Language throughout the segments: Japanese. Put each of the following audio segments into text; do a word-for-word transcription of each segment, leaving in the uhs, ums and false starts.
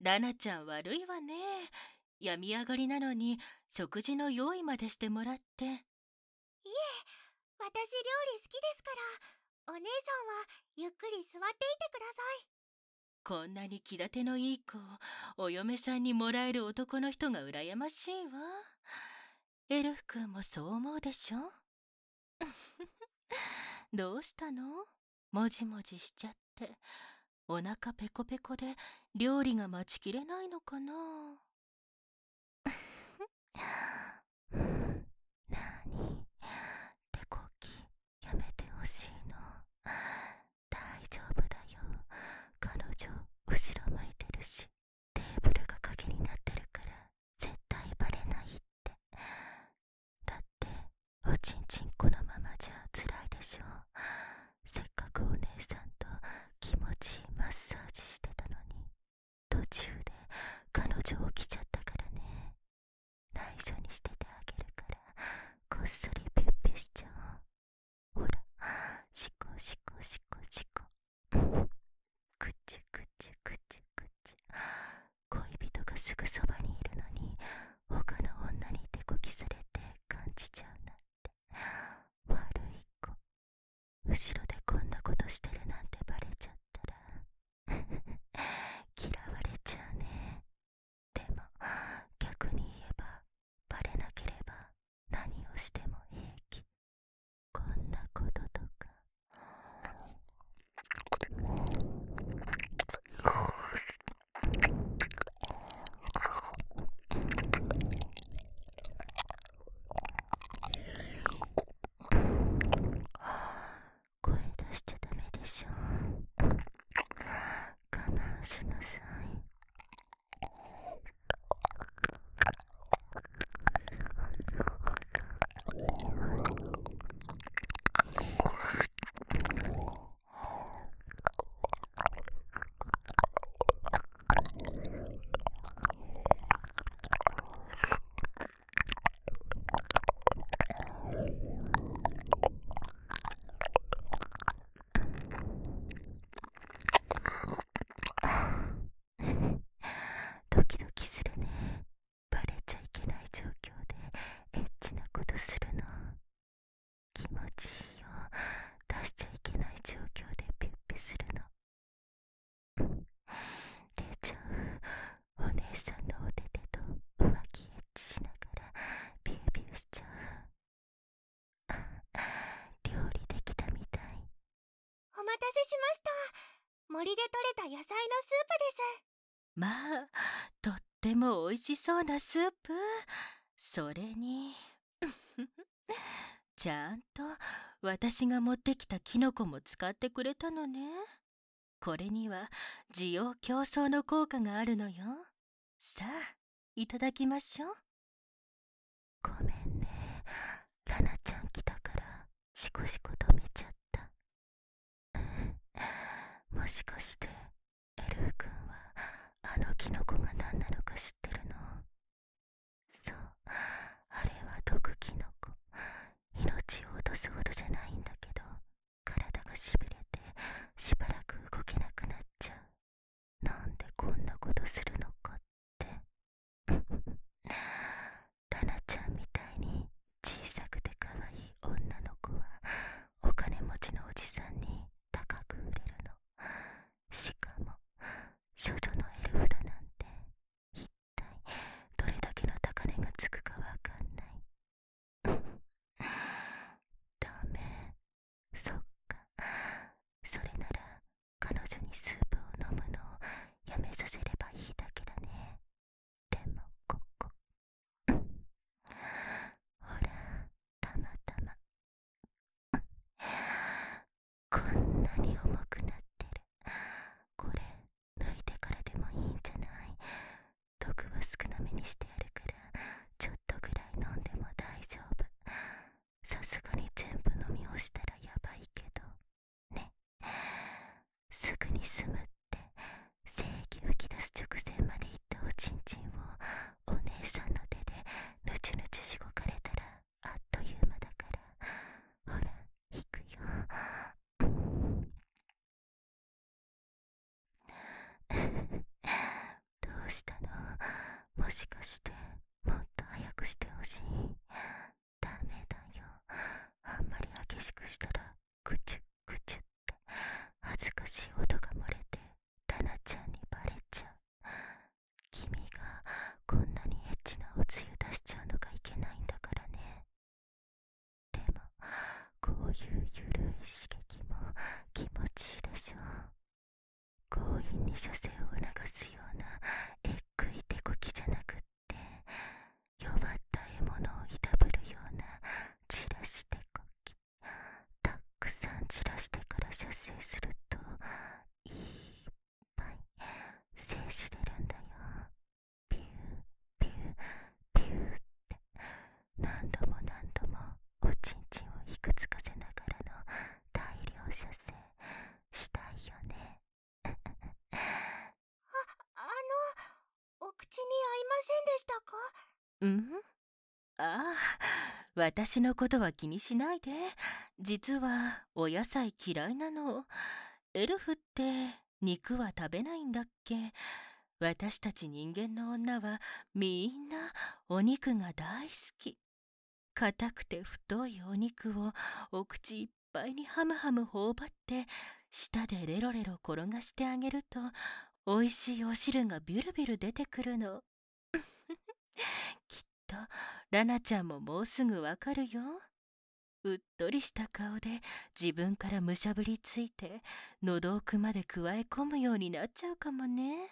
ラナちゃん悪いわね。病み上がりなのに食事の用意までしてもらって。いえ、 私料理好きですから、お姉さんはゆっくり座っていてください。 こんなに気立てのいい子をお嫁さんにもらえる男の人が羨ましいわ。エルフ君もそう思うでしょ？どうしたの？もじもじしちゃって。お腹ペコペコで料理が待ちきれないのかな？ なに、手こきやめてほしいの。大丈夫だよ。彼女後ろ向いてるし、テーブルが鍵になってるから絶対バレないって。だっておちんちんこのままじゃ辛いでしょ。せっかくお姉さんと気持ちいいマッサージしてたのに、途中で彼女起きちゃったからね。内緒にしててあげるから、こっそりピュッピュしちゃおう。ほら、しこしこしこしこ。くちゅくちゅくちゅくちゅ。恋人がすぐそばにいるのに、他の女に手こきされて感じちゃうなんて悪い子。後ろでこんなことしてるなんてバレちゃったら嫌われちゃうね。でも逆に言えば、バレなければ何をしても平気。こんなこととか。声出しちゃダメでしょ。我慢しなさい。ドキドキするね。バレちゃいけない状況でエッチなことするの気持ちいいよ。出しちゃいけない状況でピュッピュするの。出ちゃう。お姉さんのお手手と浮気エッチしながらビュービューしちゃう。料理できたみたい。 お待たせしました。森で採れた野菜のスープです。 まあ、とっても美味しそうなスープ。それにちゃんと私が持ってきたキノコも使ってくれたのね。これには滋養強壮の効果があるのよ。さあ、いただきましょう。 ごめんね。ラナちゃん来たからシコシコ止めちゃった。もしかしてエルフ君はあのキノコが何なのか知ってるの？そう、あれは毒キノコ。命を落とすほどじゃないんだけど、体がしびれてしばらく動けなくなっちゃう。なんでこんなことするのかってラナちゃんみたいに小さくて可愛い女の子はお金持ちのおじさんに高く売れるの。しかも処女のエルフだなんて、一体どれだけの高値がつくかわかんないダメ。そっか、それなら彼女にスープを飲むのをやめさせればいいだけだね。でもここほら、たまたまこんなに重くなってる。これ抜いてからでもいいんじゃない？毒は少なめにしてやるから、ちょっとぐらい飲んでも大丈夫。さすがに全部飲み干したらやばいけどね。すぐに済むって正義吹き出すもしかしてもっと早くしてほしい？ダメだよ。あんまり激しくしたらクチュクチュって恥ずかしい音が漏れてラナちゃんにバレちゃう。君がこんなにエッチなおつゆ出しちゃうのがいけないんだからね。でもこういうゆるい刺激も気持ちいいでしょ。強引に射精を促すようなえっくい手こきじゃなくって、弱った獲物をいたぶるような散らしてこき、たっくさん散らしてから射精するといっぱい精子出るんだよ。ピューピューピューって何度も何度もおちんちんをいくつかせながらの大量射精したいよね。 あ、あの、お口に合いませんでしたか？ うんああ、私のことは気にしないで。実はお野菜嫌いなの。エルフって肉は食べないんだっけ？私たち人間の女はみんなお肉が大好き。硬くて太いお肉をお口いっぱいにハムハム頬張って舌でレロレロ転がしてあげるとおいしいお汁がビュルビュル出てくるの。きっとラナちゃんももうすぐわかるよ。うっとりした顔で自分からむしゃぶりついて喉奥までくわえ込むようになっちゃうかもね。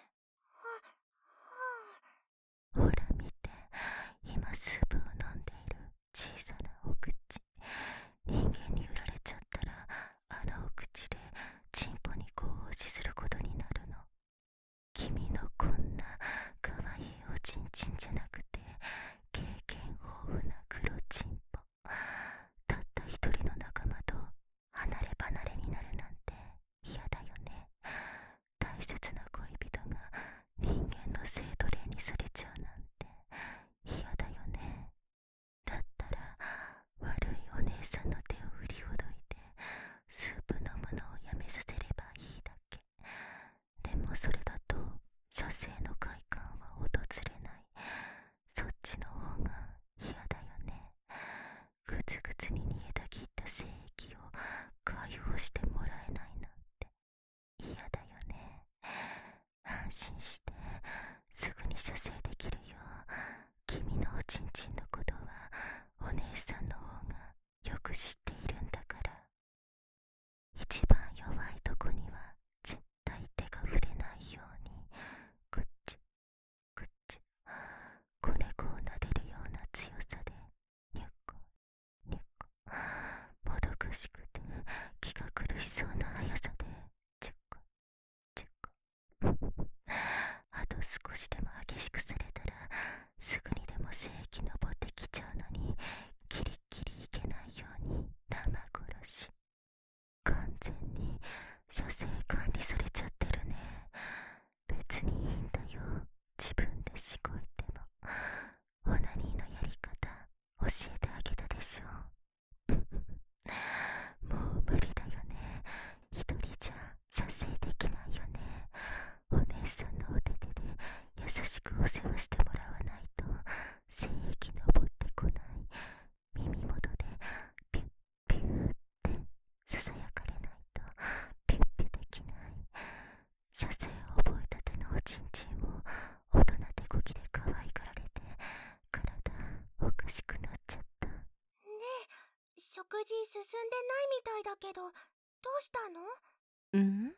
ほら見て、今スープを飲んでいる小さなお口。人間に売られちゃったらあのお口でチンポにこう押しすることになるの。君のこんなかわいいおちんちんじゃなくて経験豊富な黒チンポ。たった一人の仲間と離れ離れになるなんて嫌だよね。大切な恋人が人間の性奴隷にされちゃうなんて嫌だよね。だったら悪いお姉さんの手を振りほどいてスープ飲むのをやめさせればいいだけ。でもそれだと射精の快感は訪れない。そっちの方が嫌だよね。ぐつぐつに煮えたぎった精液を解放してもらえないなんて嫌だよね。安心してすぐに射精できるよ。君のおちんちんのことはお姉さんの方がよく知っているんだから。一番弱いとこには絶対手が触れないようにくっちゅくっちゅ子猫を撫でるような強さでにゅっこにゅっこ、もどかしくて気が苦しそうな速さでじゅっこじゅっこあと少しでも激しくされたらすぐにでも精液登ってきちゃうのにキリッキリいけないように生殺し。完全に射精管理されちゃってるね。別にいいんだよ、自分でしごいても。オナニーのやり方教えてあげたでしょ。もう無理だよね。一人じゃ射精できないよね。お姉さんのお手手で優しくお世話してもらわないと精液登ってこない。耳元でピュッピューってささやかれないとピュッピュできない。射精を覚えたてのおちんちんを大人手こきで可愛がられて体おかしくなっちゃった。 ねえ、食事進んでないみたいだけど、どうしたの？ うん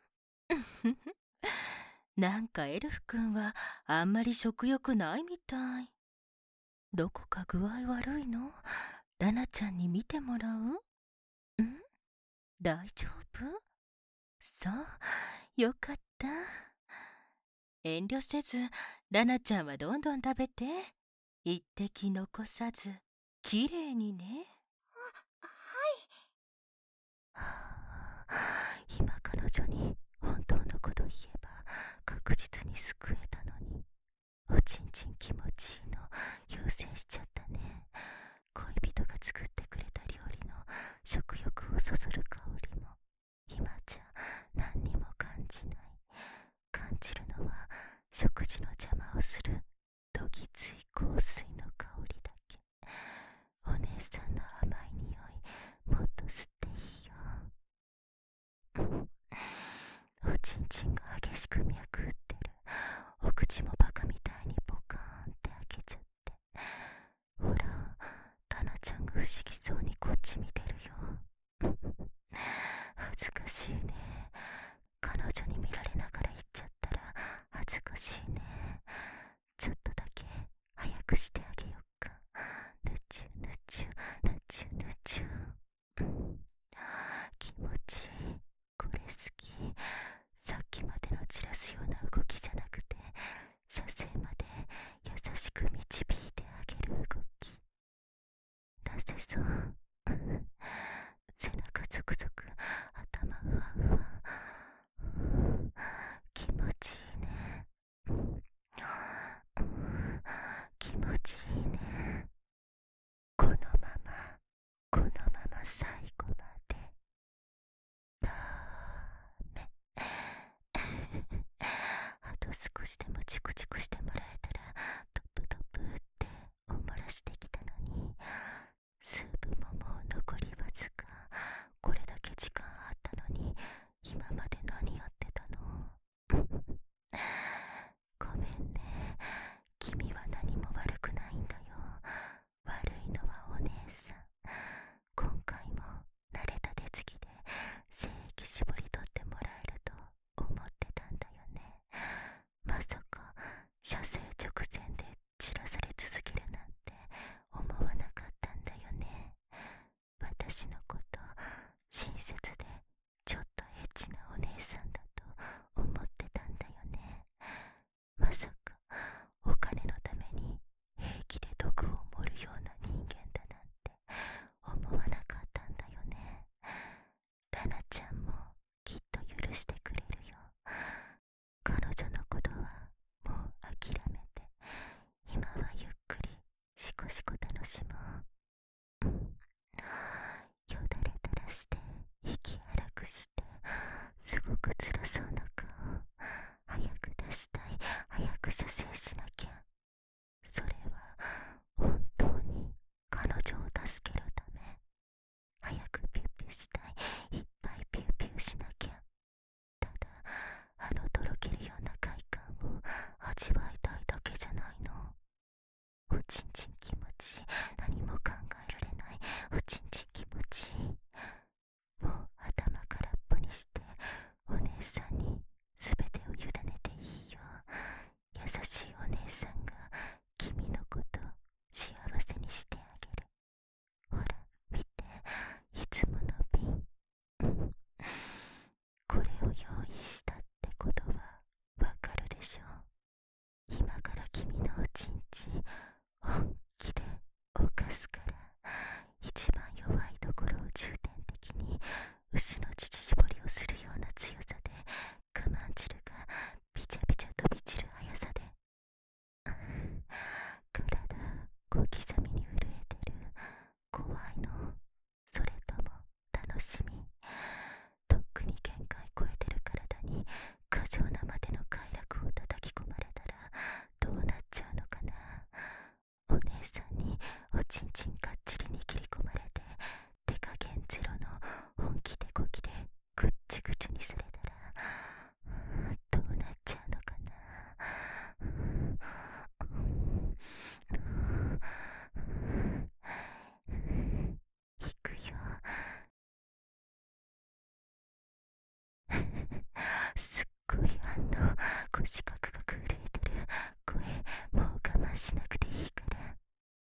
なんかエルフ君はあんまり食欲ないみたい。どこか具合悪いの？ラナちゃんに見てもらう？ん？大丈夫？そう、よかった。遠慮せずラナちゃんはどんどん食べて。一滴残さずきれいにね。 はい。 はあ、今彼女に本当のこと言えば確実に救えたのに、おちんちん気持ちいいの優先しちゃったね。恋人が作ってくれた料理の食欲をそそる香りも今じゃ何にも感じない。感じるのは食事の邪魔をするどぎつい香水の香りだけ。お姉さんの甘い匂いもっと吸っていいよ。おちんちんが激しく脈打ってる。お口もバカみたいにポカーンって開けちゃって。ほら、タナちゃんが不思議そうにこっち見てるよ。恥ずかしいね。彼女に見られながら言っちゃったら恥ずかしいね。ちょっとだけ早くしてあげよっか。ぬちゅぬちゅぬちゅぬちゅ、うん、気持ちいい。これ好き。さっきまでの散らすような動きじゃなくて、射精まで優しく導いてあげる動き出せそう。背中ゾクゾク、頭ふわふわ、気持ちいいね。気持ちいいね。このままこのまま最後までダメ。あと少しでもチクチクしてもらえたらトップトップっておもらしてきたのに、スープももう残りわずか。これだけ時間あったのに今まで何やってたの？ごめんね。君は何も悪くないんだよ。悪いのはお姉さん。今回も慣れた手つきで精液絞り取ってもらえると思ってたんだよね。まさか射精直前で散らされ続けるなんて思わなかったんだよね。私のこと親切でちょっとエッチなお姉さんだと思ってたんだよね。まさかお金のために平気で毒を盛るような人間だなんて思わなかったんだよね。ラナちゃんもきっと許してくれるよ。彼女のことはもう諦めて、今はゆっくりしこしこ楽しもう。うん、よだれ垂らして息荒くして、すごく辛そうな顔早く出したい。早く射精しなきゃ。それは本当に彼女を助けるため。早くピュッピュしたい。いっぱいピュッピュしなきゃ。ただあのとろけるような快感を味わいたいだけじゃないの。おちんちん気持ちいい。何も考えられない。おちんちん気持ちいい。もう頭空っぽにしてお姉さんに全てを委ねていいよ。優しいお姉さんが君のこと幸せにしてあげる。ほら見て、いつもの瓶。これを用意したってことはわかるでしょ。今から君のおちんちん本気で犯すから、一番弱いところを重点的に牛の乳搾りをするような強さで、我慢汁がビチャビチャ飛び散る速さで。体小刻みに震えてる。怖いの？それとも楽しみ？とっくに限界超えてる体に過剰なまでの快楽を叩き込まれたらどうなっちゃうのかな。お姉さんにおちんちんがっちりに切り込まれて、手加減ゼロの本気でこきでぐっちぐちにされたらどうなっちゃうのかな。いくよ。すっごい反応。腰角が震えてる。声もう我慢しなくていいから。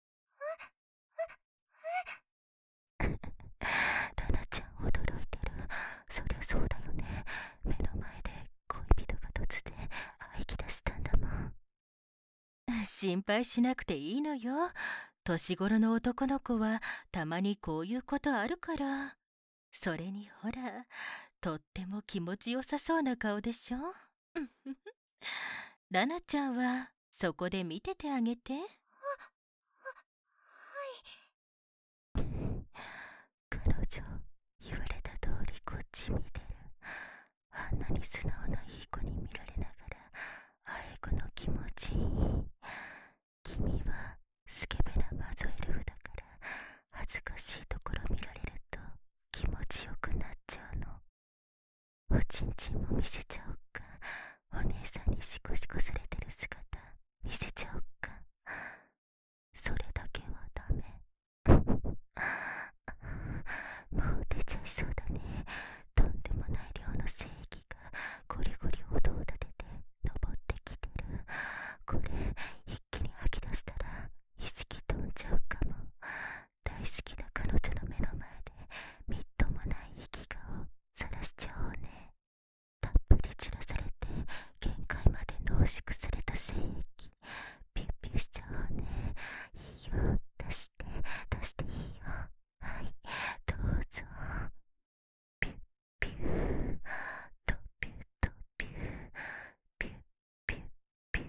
ラナちゃん驚いてる。そりゃそうだよね。目の前で恋人が突然喘ぎ出したんだもん。 心配しなくていいのよ。年頃の男の子はたまにこういうことあるから。それにほら、とっても気持ちよさそうな顔でしょ。ラナちゃんはそこで見ててあげて。 彼女言われた通りこっち見てる。あんなに素直ないい子に見られながらあえぐの気持ちいい。 スケベなマゾエルフだから恥ずかしいところ見られると気持ちよくなっちゃうの。おちんちんも見せちゃおっか。お姉さんにシコシコされてる姿見せちゃおっか。それだけはダメ。もう出ちゃいそうだね。とんでもない量の精液がゴリゴリ音を立てて登ってきてる。これ一気に吐き出したら意識飛んじゃうかも。大好きな彼女の目の前でみっともない息がをさらしちゃおうね。たっぷり散らされて限界まで濃縮された精液ピュッピュしちゃおうね。いいよ、出して出していいよ。はい、どうぞ。ピュッピューとピュッとピューピュッピュッピ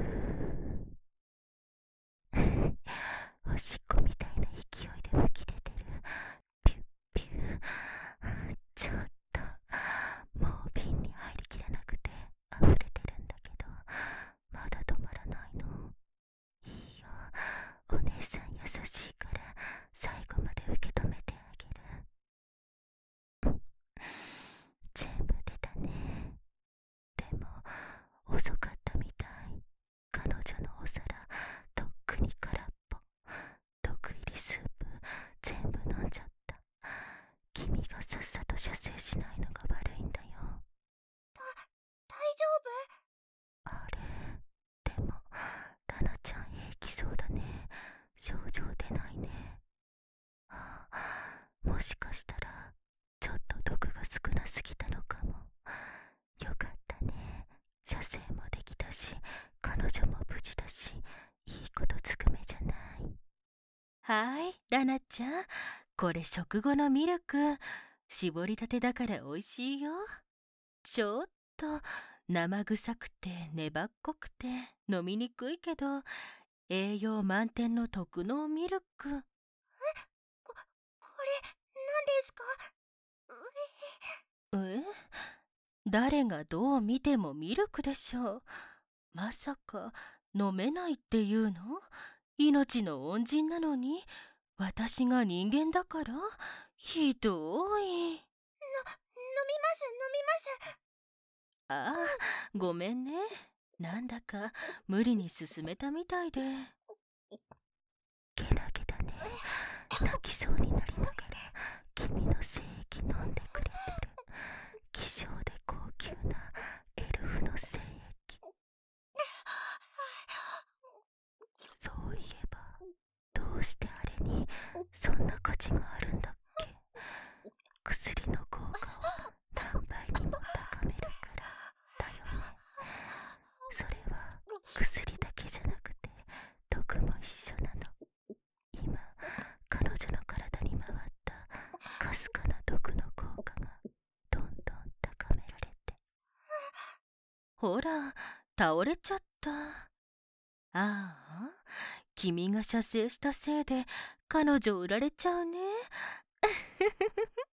ューおしっこみたいな勢いで吹き出てる。ピュッピュー。ちょっともう瓶に入りきらなくて溢れてるんだけど、まだ止まらないの。いいよ、お姉さん優しいから最後まで受け止めてあげる。全部出たね。でも遅かったみたい。彼女のお皿とっくに空っぽ。毒入りスープ全部飲んじゃった。君がさっさと射精しないのが悪いんだよ。 大丈あれ、でもラナちゃん平気そうだね。症状出ないね。ああ、もしかしたらちょっと毒が少なすぎたのかも。よかったね。射精もできたし彼女も無事だし、いいことずくめじゃない。 はい、ラナちゃん。これ食後のミルク。絞りたてだから美味しいよ。ちょっと生臭くて粘っこくて飲みにくいけど、栄養満点の特濃ミルク。 夫。これ何ですか？ え？誰がどう見てもミルクでしょう。まさか飲めないっていうの？命の恩人なのに私が人間だから？ひどい。 の飲みます飲みます。 ああ、ごめんね。なんだか無理に進めたみたいで。 ゲラゲだね。泣きそうになりながら君の精液飲んでくれてる。希少で高級なエルフの精液。そういえばどうしてあれにそんな価値があるんだっけ。薬の効果を何倍にも高めるからだよね。それは薬だけじゃなくて毒も一緒なの。今彼女の体に回ったかすかな毒の効果がどんどん高められて。 ほら、倒れちゃった。ああ、君が射精したせいで彼女売られちゃうね。